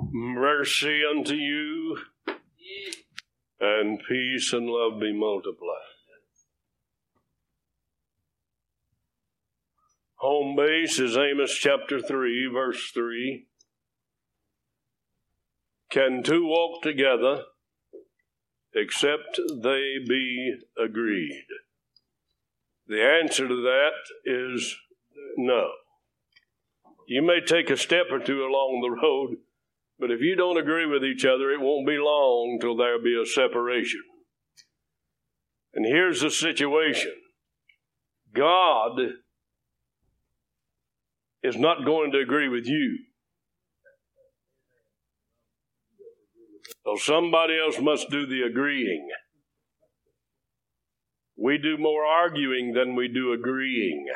Mercy unto you, and peace and love be multiplied. Home base is Amos chapter 3, verse 3. Can two walk together except they be agreed? The answer to that is no. You may take a step or two along the road, but if you don't agree with each other, it won't be long till there'll be a separation. And here's the situation. God is not going to agree with you. So somebody else must do the agreeing. We do more arguing than we do agreeing.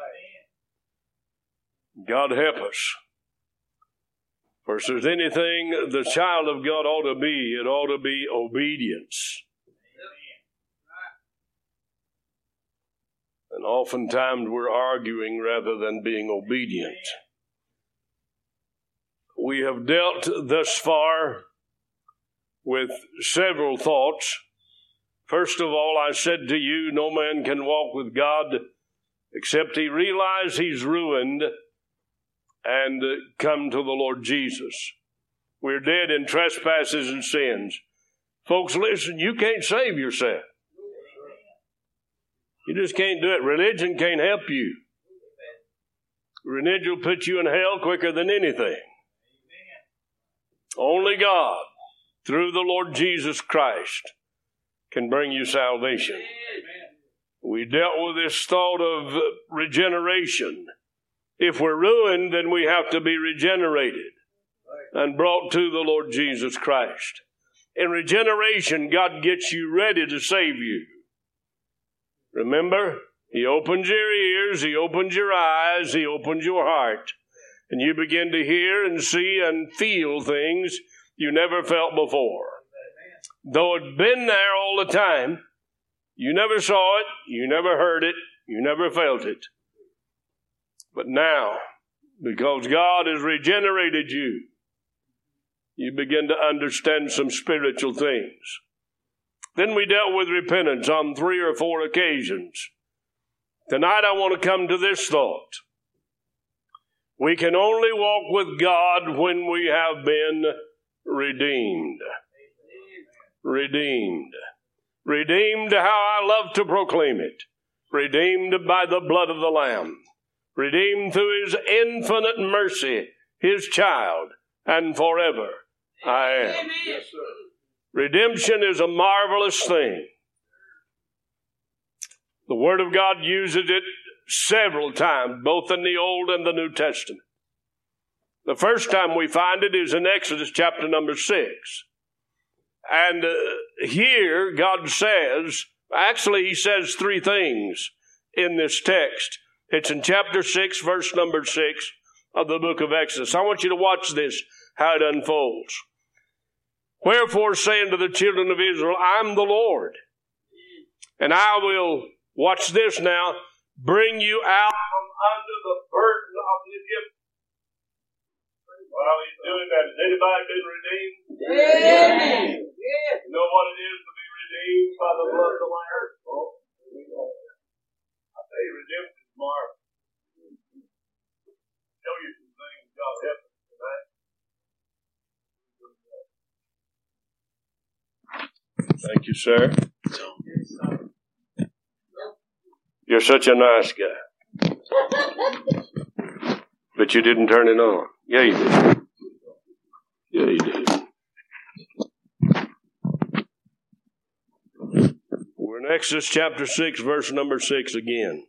God help us. For if there's anything the child of God ought to be, it ought to be obedience. And oftentimes we're arguing rather than being obedient. We have dealt thus far with several thoughts. First of all, I said to you, no man can walk with God except he realize he's ruined and come to the Lord Jesus. We're dead in trespasses and sins. Folks, listen, you can't save yourself. You just can't do it. Religion can't help you. Religion will put you in hell quicker than anything. Only God, through the Lord Jesus Christ, can bring you salvation. We dealt with this thought of regeneration. If we're ruined, then we have to be regenerated and brought to the Lord Jesus Christ. In regeneration, God gets you ready to save you. Remember, He opens your ears, He opens your eyes, He opens your heart, and you begin to hear and see and feel things you never felt before. Though it's been there all the time, you never saw it, you never heard it, you never felt it. But now, because God has regenerated you, you begin to understand some spiritual things. Then we dealt with repentance on 3 or 4 occasions. Tonight I want to come to this thought. We can only walk with God when we have been redeemed. Redeemed. Redeemed, how I love to proclaim it. Redeemed by the blood of the Lamb. Redeemed through His infinite mercy, His child, and forever I am. Yes, sir. Redemption is a marvelous thing. The Word of God uses it several times, both in the Old and the New Testament. The first time we find it is in Exodus chapter number 6. And here God says, actually He says 3 things in this text. It's in chapter 6, verse number 6 of the book of Exodus. I want you to watch this, how it unfolds. Wherefore say unto the children of Israel, I'm the Lord, and I will, watch this now, bring you out from under the burden of the Egyptians. While He's doing that, has anybody been redeemed? Amen. You know what it is to be redeemed by the blood of the Lamb? I tell you, redemption is marvelous. Show you some things God help us tonight. Thank you, sir. You're such a nice guy. But you didn't turn it on. Yeah, you did. Yeah, you did. We're in Exodus chapter 6, verse number 6 again.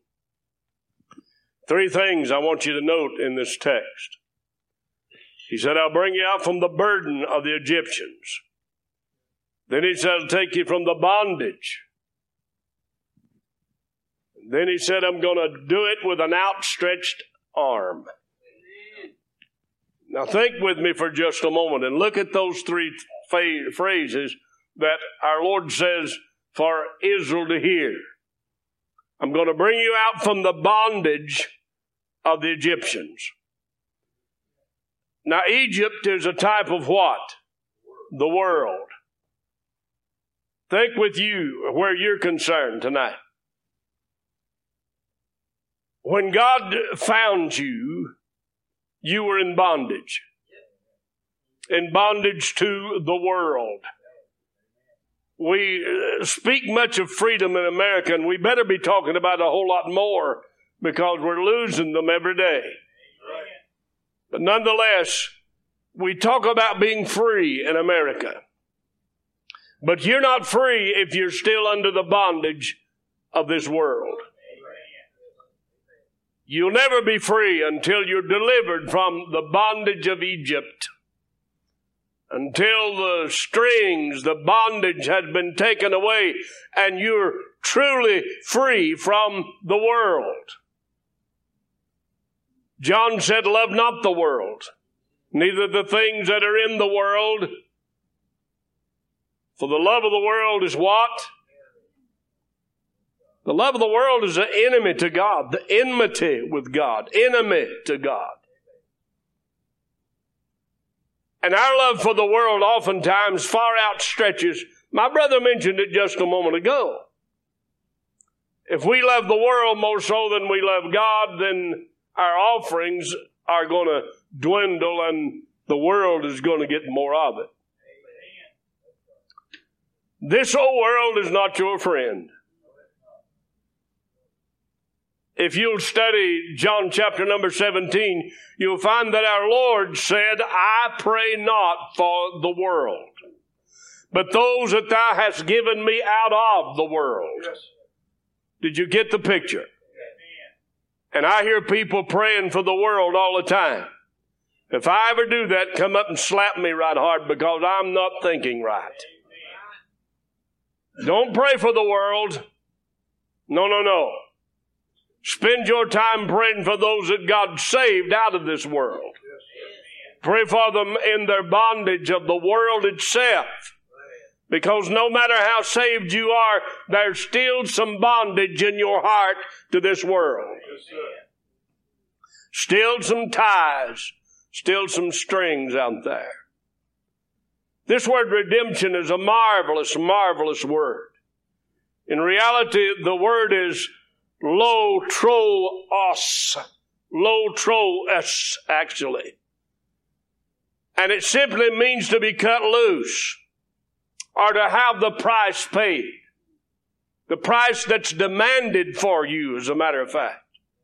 3 things I want you to note in this text. He said, I'll bring you out from the burden of the Egyptians. Then He said, I'll take you from the bondage. Then He said, I'm going to do it with an outstretched arm. Now think with me for just a moment and look at those 3 phrases that our Lord says for Israel to hear. I'm going to bring you out from the bondage of the Egyptians. Now, Egypt is a type of what? The world. Think with you where you're concerned tonight. When God found you, you were in bondage. In bondage to the world. We speak much of freedom in America, and we better be talking about a whole lot more because we're losing them every day. But nonetheless, we talk about being free in America. But you're not free if you're still under the bondage of this world. You'll never be free until you're delivered from the bondage of Egypt. Until the strings, the bondage has been taken away and you're truly free from the world. John said, love not the world, neither the things that are in the world. For the love of the world is what? The love of the world is the enemy to God, the enmity with God, enemy to God. And our love for the world oftentimes far outstretches. My brother mentioned it just a moment ago. If we love the world more so than we love God, then our offerings are going to dwindle and the world is going to get more of it. This old world is not your friend. If you'll study John chapter number 17, you'll find that our Lord said, I pray not for the world, but those that thou hast given me out of the world. Yes. Did you get the picture? And I hear people praying for the world all the time. If I ever do that, come up and slap me right hard because I'm not thinking right. Don't pray for the world. No. Spend your time praying for those that God saved out of this world. Pray for them in their bondage of the world itself. Because no matter how saved you are, there's still some bondage in your heart to this world. Still some ties, still some strings out there. This word redemption is a marvelous, marvelous word. In reality, the word is Lo-tro-os, actually. And it simply means to be cut loose or to have the price paid. The price that's demanded for you, as a matter of fact.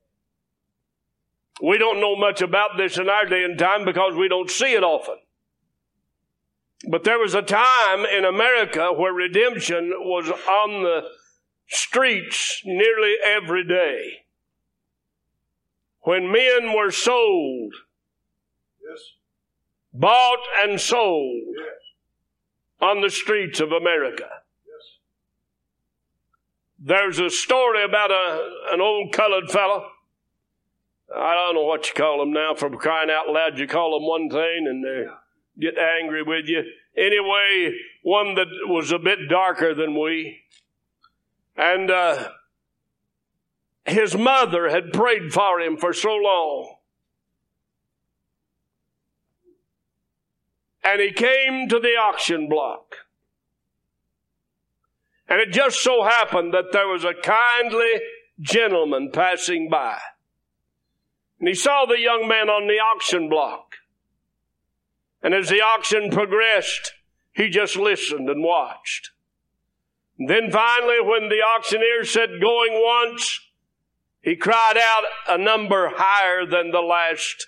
We don't know much about this in our day and time because we don't see it often. But there was a time in America where redemption was on the streets nearly every day. When men were sold, yes, bought and sold, yes, on the streets of America. Yes. There's a story about an old colored fellow. I don't know what you call them now, for crying out loud. You call them one thing and they get angry with you. Anyway, one that was a bit darker than we. And his mother had prayed for him for so long. And he came to the auction block. And it just so happened that there was a kindly gentleman passing by. And he saw the young man on the auction block. And as the auction progressed, he just listened and watched. And then finally, when the auctioneer said going once, he cried out a number higher than the last.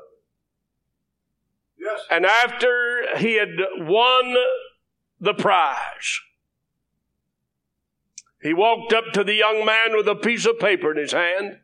Yes. And after he had won the prize, he walked up to the young man with a piece of paper in his hand.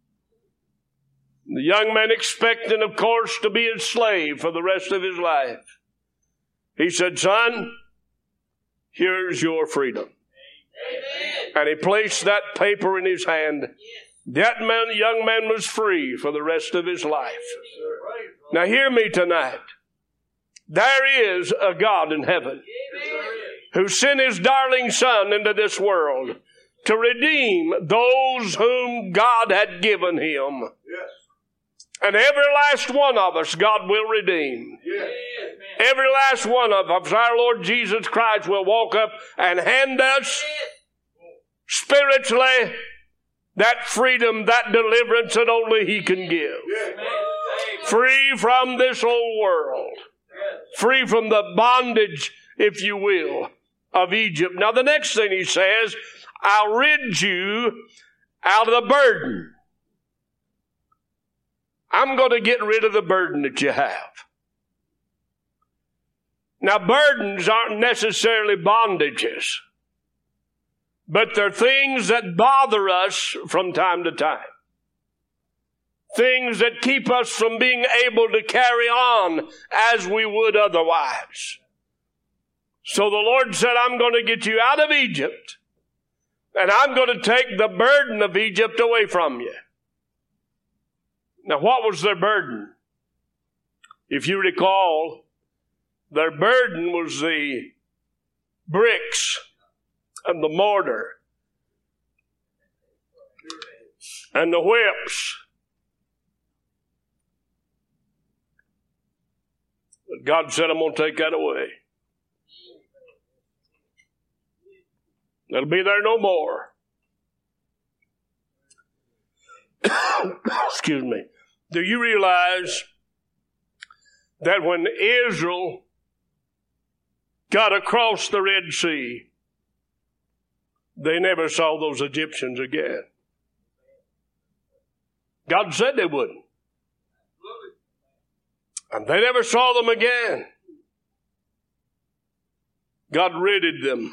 The young man, expecting, of course, to be his slave for the rest of his life, he said, son, here's your freedom. Amen. And he placed that paper in his hand. Yes. That young man was free for the rest of his life. Yes, now hear me tonight. There is a God in heaven, yes, who sent his darling son into this world to redeem those whom God had given him. Yes. And every last one of us, God will redeem. Yes. Every last one of us, our Lord Jesus Christ will walk up and hand us spiritually that freedom, that deliverance that only He can give. Yes. Free from this old world. Free from the bondage, if you will, of Egypt. Now the next thing He says, I'll rid you out of the burden. I'm going to get rid of the burden that you have. Now, burdens aren't necessarily bondages, but they're things that bother us from time to time. Things that keep us from being able to carry on as we would otherwise. So the Lord said, I'm going to get you out of Egypt, and I'm going to take the burden of Egypt away from you. Now, what was their burden? If you recall, their burden was the bricks and the mortar and the whips. But God said, I'm going to take that away. It'll be there no more. Excuse me. Do you realize that when Israel got across the Red Sea, they never saw those Egyptians again? God said they wouldn't. And they never saw them again. God ridded them.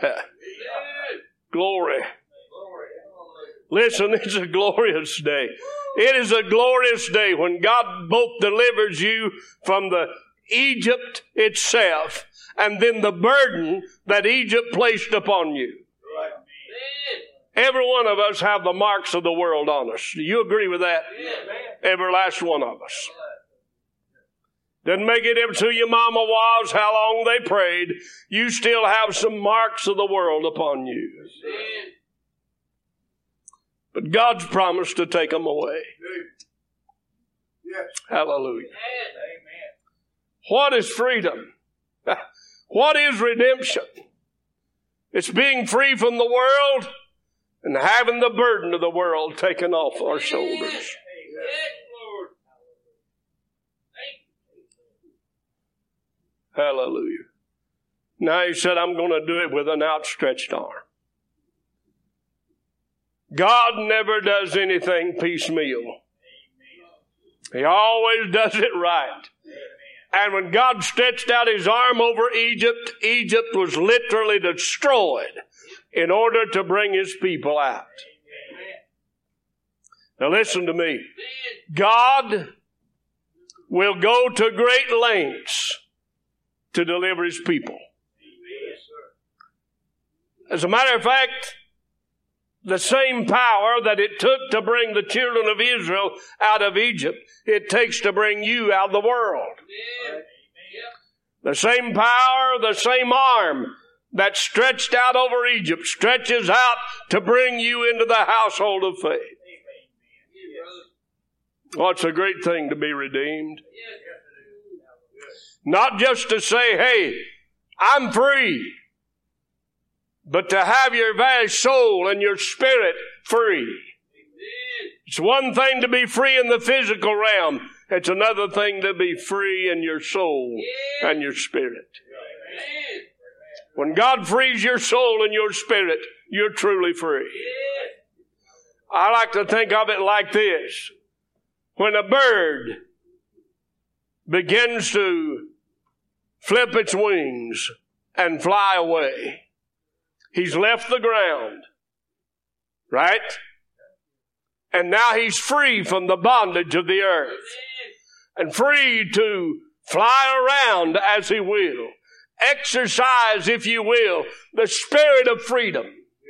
Glory. Listen, it's a glorious day. It is a glorious day when God both delivers you from the Egypt itself and then the burden that Egypt placed upon you. Every one of us have the marks of the world on us. Do you agree with that? Every last one of us. Doesn't make a difference who your mama was, how long they prayed. You still have some marks of the world upon you. But God's promised to take them away. Yes. Hallelujah. What is freedom? What is redemption? It's being free from the world and having the burden of the world taken off our shoulders. Hallelujah. Now He said, I'm going to do it with an outstretched arm. God never does anything piecemeal. He always does it right. And when God stretched out His arm over Egypt, Egypt was literally destroyed in order to bring His people out. Now listen to me. God will go to great lengths to deliver His people. As a matter of fact, the same power that it took to bring the children of Israel out of Egypt, it takes to bring you out of the world. The same power, the same arm that stretched out over Egypt stretches out to bring you into the household of faith. Well, it's a great thing to be redeemed. Not just to say, hey, I'm free, but to have your very soul and your spirit free. It's one thing to be free in the physical realm. It's another thing to be free in your soul and your spirit. When God frees your soul and your spirit, you're truly free. I like to think of it like this. When a bird begins to flip its wings and fly away, he's left the ground, right? And now he's free from the bondage of the earth and free to fly around as he will. Exercise, if you will, the spirit of freedom.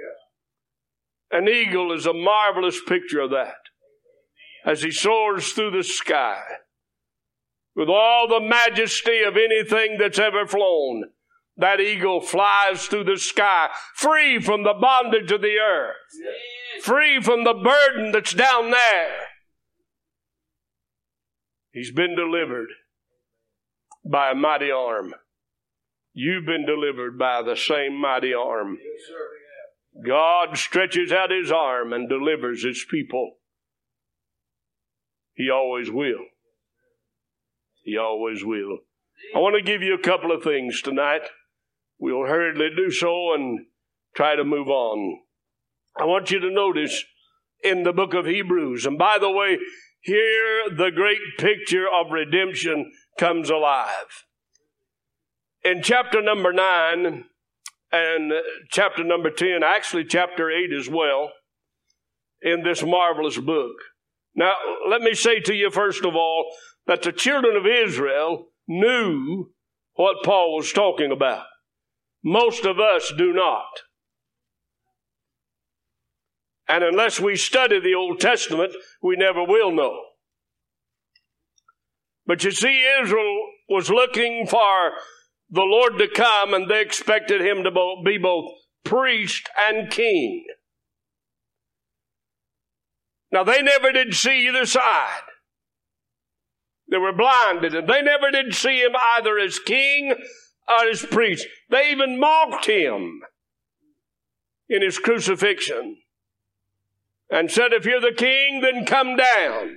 An eagle is a marvelous picture of that. As he soars through the sky with all the majesty of anything that's ever flown, that eagle flies through the sky, free from the bondage of the earth, free from the burden that's down there. He's been delivered by a mighty arm. You've been delivered by the same mighty arm. Yes, sir. God stretches out His arm and delivers His people. He always will. He always will. I want to give you a couple of things tonight. We'll hurriedly do so and try to move on. I want you to notice in the book of Hebrews, and by the way, here the great picture of redemption comes alive. In chapter number 9 and chapter number 10, actually chapter 8 as well, in this marvelous book. Now, let me say to you first of all that the children of Israel knew what Paul was talking about. Most of us do not. And unless we study the Old Testament, we never will know. But you see, Israel was looking for the Lord to come, and they expected Him to be both priest and king. Now, they never did see either side. They were blinded, and they never did see Him either as king or as priest. They even mocked Him in His crucifixion and said, if you're the king, then come down.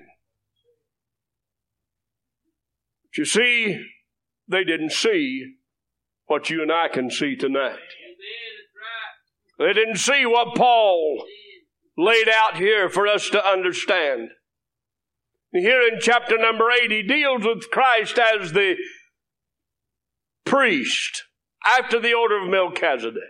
But you see, they didn't see what you and I can see tonight. They didn't see what Paul laid out here for us to understand. Here in chapter number 8, he deals with Christ as the priest after the order of Melchizedek.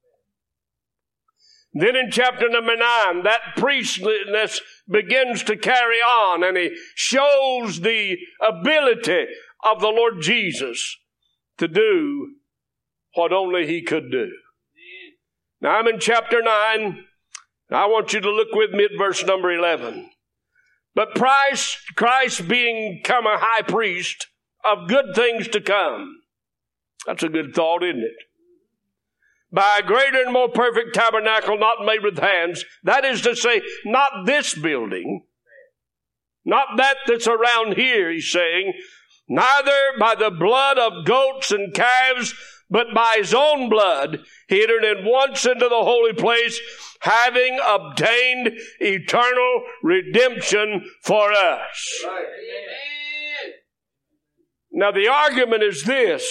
Then in chapter number 9, that priestliness begins to carry on, and he shows the ability of the Lord Jesus to do what only He could do. Now I'm in chapter 9. I want you to look with me at verse number 11. But Christ being come a high priest of good things to come. That's a good thought, isn't it? By a greater and more perfect tabernacle not made with hands. That is to say, not this building, not that that's around here, he's saying, neither by the blood of goats and calves, but by His own blood, He entered in once into the holy place, having obtained eternal redemption for us. Right. Now the argument is this.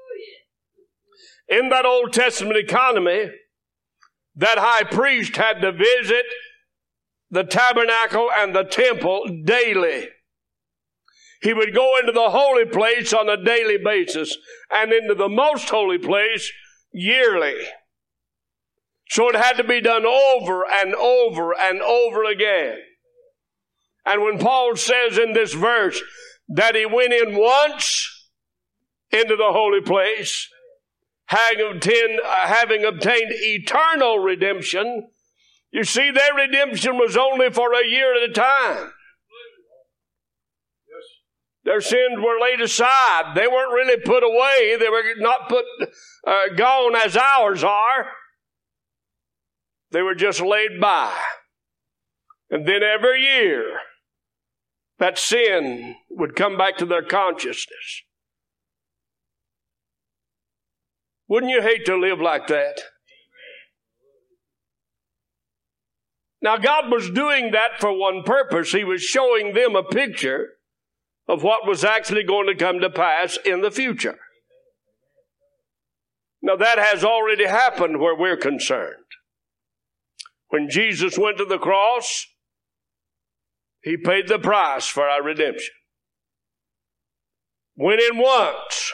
In that Old Testament economy, that high priest had to visit the tabernacle and the temple daily. He would go into the holy place on a daily basis and into the most holy place yearly. So it had to be done over and over and over again. And when Paul says in this verse that he went in once into the holy place, having obtained eternal redemption, you see, their redemption was only for a year at a time. Their sins were laid aside. They weren't really put away. They were not gone as ours are. They were just laid by. And then every year, that sin would come back to their consciousness. Wouldn't you hate to live like that? Now, God was doing that for one purpose. He was showing them a picture of what was actually going to come to pass in the future. Now, that has already happened where we're concerned. When Jesus went to the cross, He paid the price for our redemption. Went in once.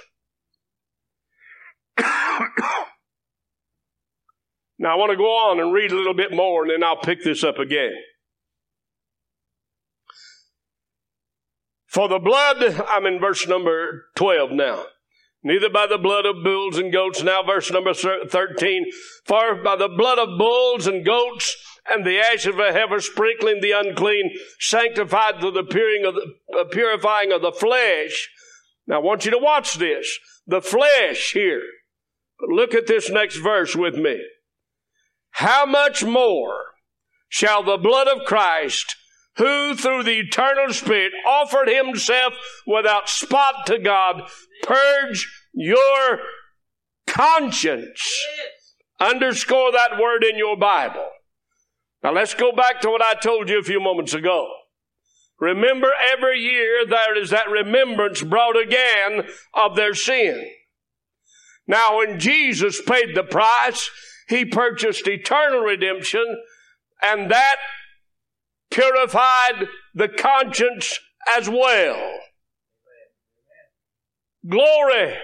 Now, I want to go on and read a little bit more, and then I'll pick this up again. For the blood, I'm in verse number 12 now. Neither by the blood of bulls and goats, now verse number 13. For by the blood of bulls and goats and the ash of a heifer sprinkling the unclean, sanctified through the purifying of the flesh. Now I want you to watch this. The flesh here. But look at this next verse with me. How much more shall the blood of Christ, who through the eternal Spirit offered himself without spot to God, purge your conscience. Underscore that word in your Bible. Now let's go back to what I told you a few moments ago. Remember, every year there is that remembrance brought again of their sin. Now when Jesus paid the price, he purchased eternal redemption, and that purified the conscience as well. Glory.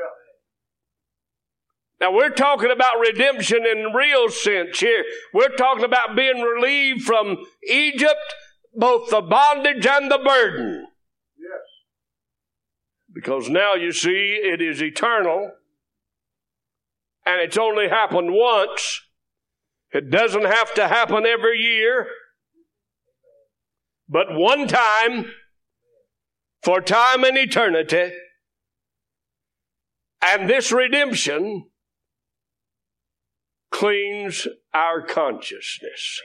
Now we're talking about redemption in real sense here. We're talking about being relieved from Egypt, both the bondage and the burden. Yes. Because now you see it is eternal, and it's only happened once. It doesn't have to happen every year, but one time, for time and eternity. And this redemption cleans our consciousness.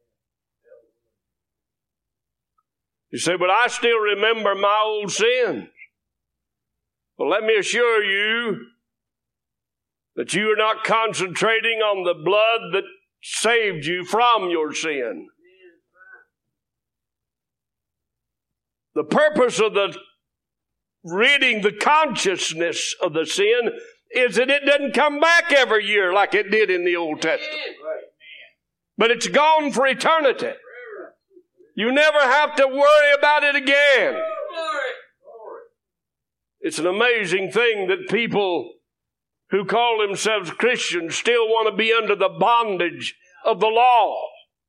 You say, but I still remember my old sins. Well, let me assure you that you are not concentrating on the blood that saved you from your sin. The purpose of the ridding the consciousness of the sin is that it doesn't come back every year like it did in the Old Testament. But it's gone for eternity. You never have to worry about it again. It's an amazing thing that people who call themselves Christians still want to be under the bondage of the law.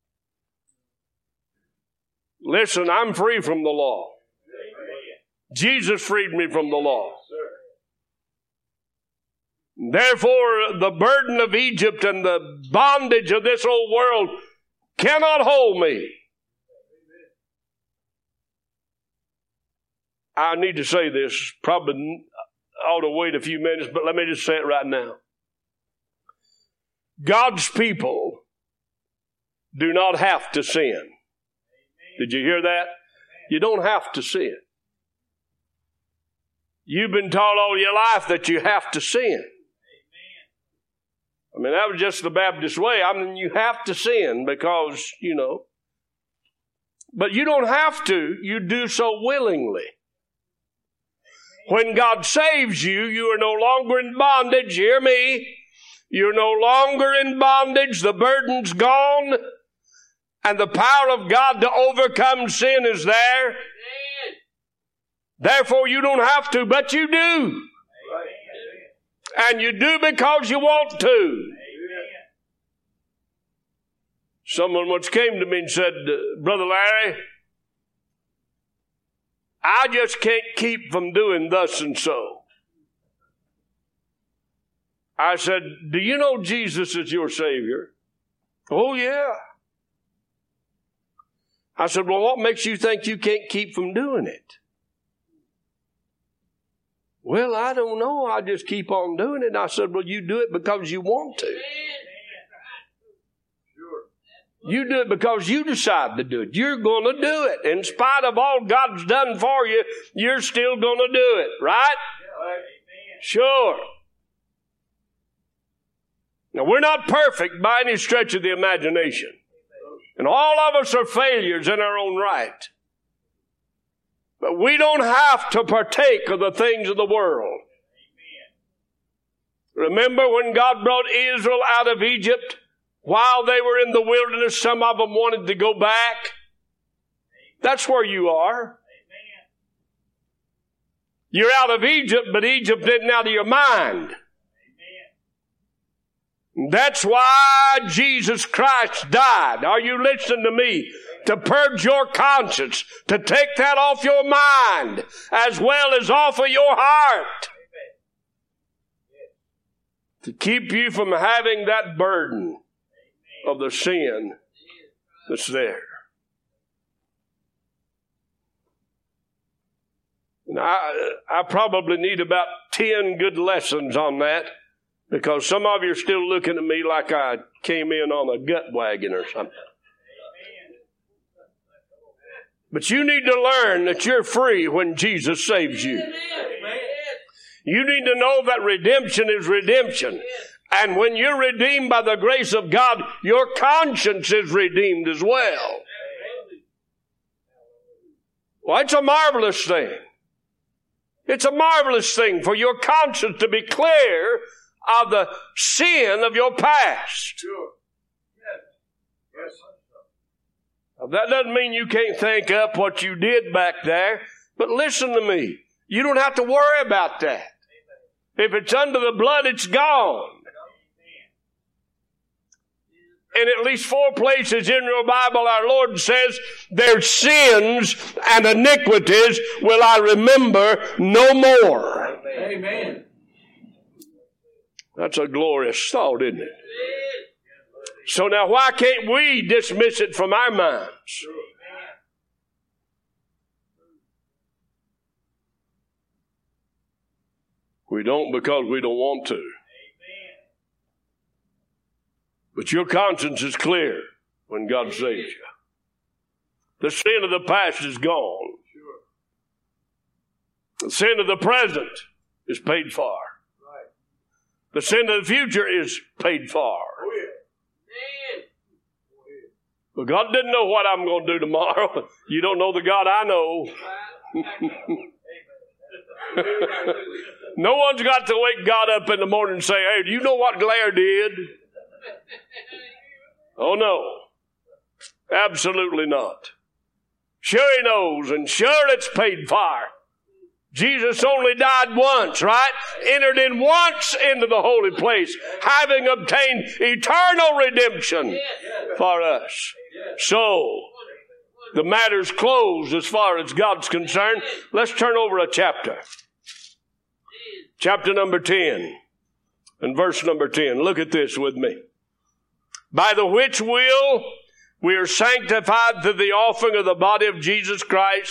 Listen, I'm free from the law. Jesus freed me from the law. Therefore, the burden of Egypt and the bondage of this old world cannot hold me. I need to say this, probably ought to wait a few minutes, but let me just say it right now. God's people do not have to sin. Did you hear that? You don't have to sin. You've been taught all your life that you have to sin. I mean, that was just the Baptist way. I mean, you have to sin because, but you don't have to. You do so willingly. When God saves you, you are no longer in bondage. Hear me. You're no longer in bondage. The burden's gone. And the power of God to overcome sin is there. Therefore, you don't have to, but you do. And you do because you want to. Someone once came to me and said, Brother Larry, I just can't keep from doing thus and so. I said, do you know Jesus is your Savior? Oh, yeah. I said, well, what makes you think you can't keep from doing it? Well, I don't know. I just keep on doing it. And I said, well, you do it because you want to. You do it because you decide to do it. You're going to do it. In spite of all God's done for you, you're still going to do it. Right? Sure. Now, we're not perfect by any stretch of the imagination. And all of us are failures in our own right. But we don't have to partake of the things of the world. Remember when God brought Israel out of Egypt? While they were in the wilderness, some of them wanted to go back. That's where you are. You're out of Egypt, but Egypt isn't out of your mind. That's why Jesus Christ died. Are you listening to me? To purge your conscience, to take that off your mind, as well as off of your heart. To keep you from having that burden of the sin that's there. And I probably need about 10 good lessons on that, because some of you are still looking at me like I came in on a gut wagon or something. But you need to learn that you're free when Jesus saves you. You need to know that redemption is redemption. And when you're redeemed by the grace of God, your conscience is redeemed as well. Well, it's a marvelous thing. It's a marvelous thing for your conscience to be clear of the sin of your past. Sure. Yes. Now, that doesn't mean you can't think up what you did back there, but listen to me. You don't have to worry about that. If it's under the blood, it's gone. In at least 4 places in your Bible, our Lord says, their sins and iniquities will I remember no more. Amen. That's a glorious thought, isn't it? So now why can't we dismiss it from our minds? We don't because we don't want to. But your conscience is clear when God saves you. The sin of the past is gone. The sin of the present is paid for. The sin of the future is paid for. But God didn't know what I'm going to do tomorrow. You don't know the God I know. No one's got to wake God up in the morning and say, hey, do you know what Blair did? Oh, no. Absolutely not. Sure he knows, and sure it's paid for. Jesus only died once, right? Entered in once into the holy place, having obtained eternal redemption for us. So, the matter's closed as far as God's concerned. Let's turn over a chapter. Chapter number 10 and verse number 10. Look at this with me. By the which will we are sanctified through the offering of the body of Jesus Christ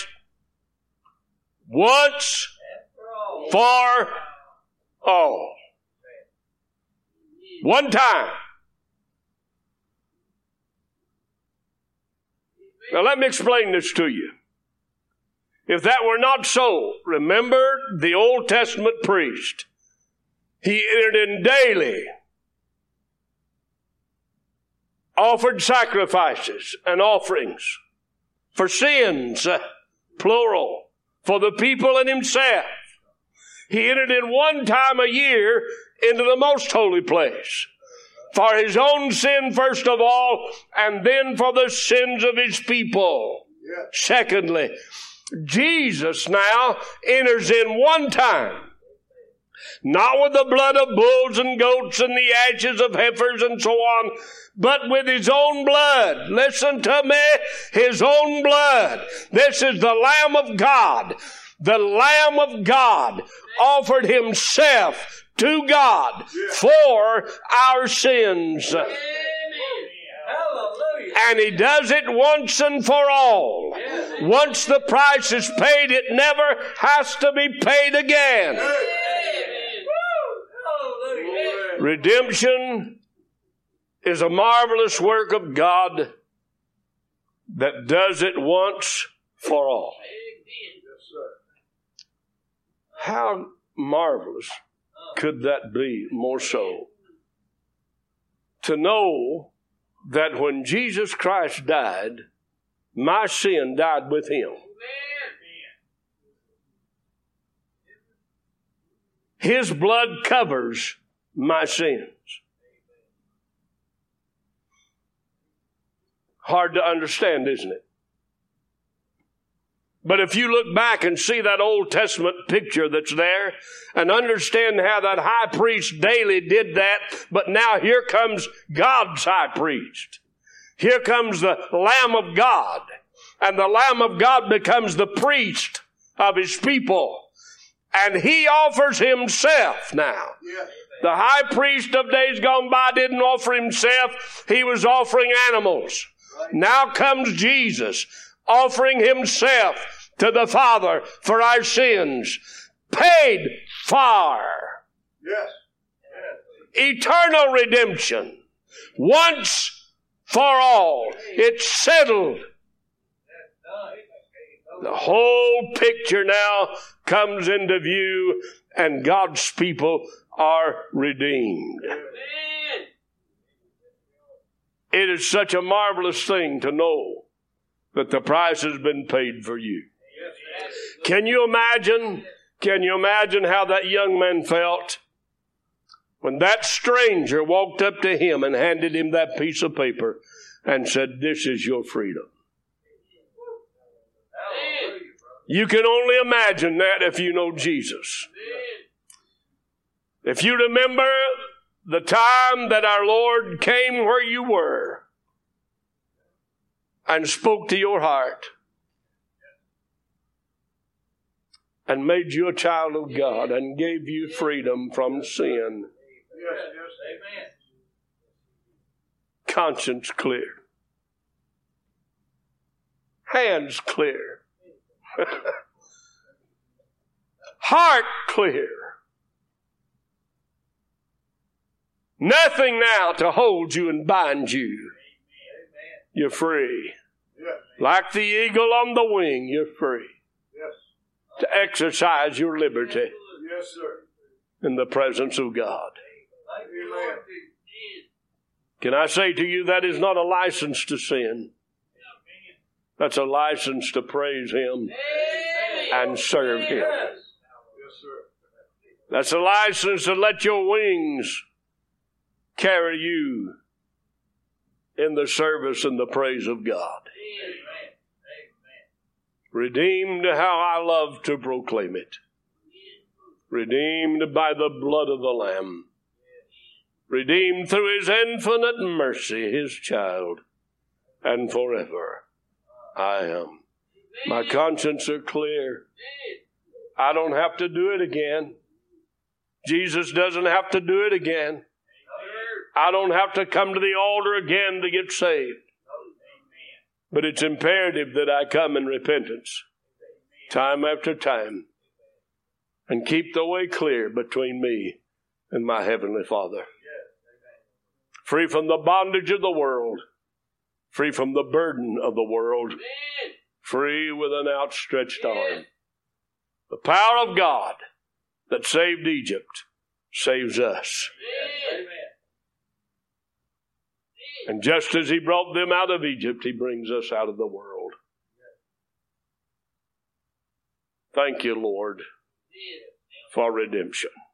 once for all. One time. Now let me explain this to you. If that were not so, remember the Old Testament priest. He entered in daily, offered sacrifices and offerings for sins, plural, for the people and himself. He entered in one time a year into the most holy place for his own sin first of all, and then for the sins of his people. Yeah. Secondly, Jesus now enters in one time, not with the blood of bulls and goats and the ashes of heifers and so on, but with his own blood. Listen to me, his own blood. This is the Lamb of God. The Lamb of God offered himself to God for our sins. Hallelujah. And he does it once and for all. Once the price is paid, it never has to be paid again. Redemption is a marvelous work of God that does it once for all. How marvelous could that be more so? To know that when Jesus Christ died, my sin died with him. His blood covers my sins. Hard to understand, isn't it? But if you look back and see that Old Testament picture that's there and understand how that high priest daily did that, but now here comes God's high priest. Here comes the Lamb of God. And the Lamb of God becomes the priest of his people. And he offers himself now. The high priest of days gone by didn't offer himself. He was offering animals. Now comes Jesus offering himself to the Father for our sins. Paid for. Yes. Eternal redemption. Once for all. It's settled. The whole picture now comes into view, and God's people are redeemed. It is such a marvelous thing to know that the price has been paid for you. Can you imagine how that young man felt when that stranger walked up to him and handed him that piece of paper and said, "This is your freedom"? You can only imagine that if you know Jesus. If you remember the time that our Lord came where you were and spoke to your heart and made you a child of God and gave you freedom from sin. Conscience clear. Hands clear. Heart clear. Nothing now to hold you and bind you. You're free. Like the eagle on the wing, you're free to exercise your liberty in the presence of God. Can I say to you, that is not a license to sin. That's a license to praise Him and serve Him. That's a license to let your wings carry you in the service and the praise of God. Redeemed, how I love to proclaim it. Redeemed by the blood of the Lamb. Redeemed through His infinite mercy, His child. And forever I am. My conscience is clear. I don't have to do it again. Jesus doesn't have to do it again. I don't have to come to the altar again to get saved. But it's imperative that I come in repentance, time after time, and keep the way clear between me and my Heavenly Father. Free from the bondage of the world, free from the burden of the world, free with an outstretched arm. The power of God that saved Egypt saves us. And just as He brought them out of Egypt, He brings us out of the world. Thank you, Lord, for redemption.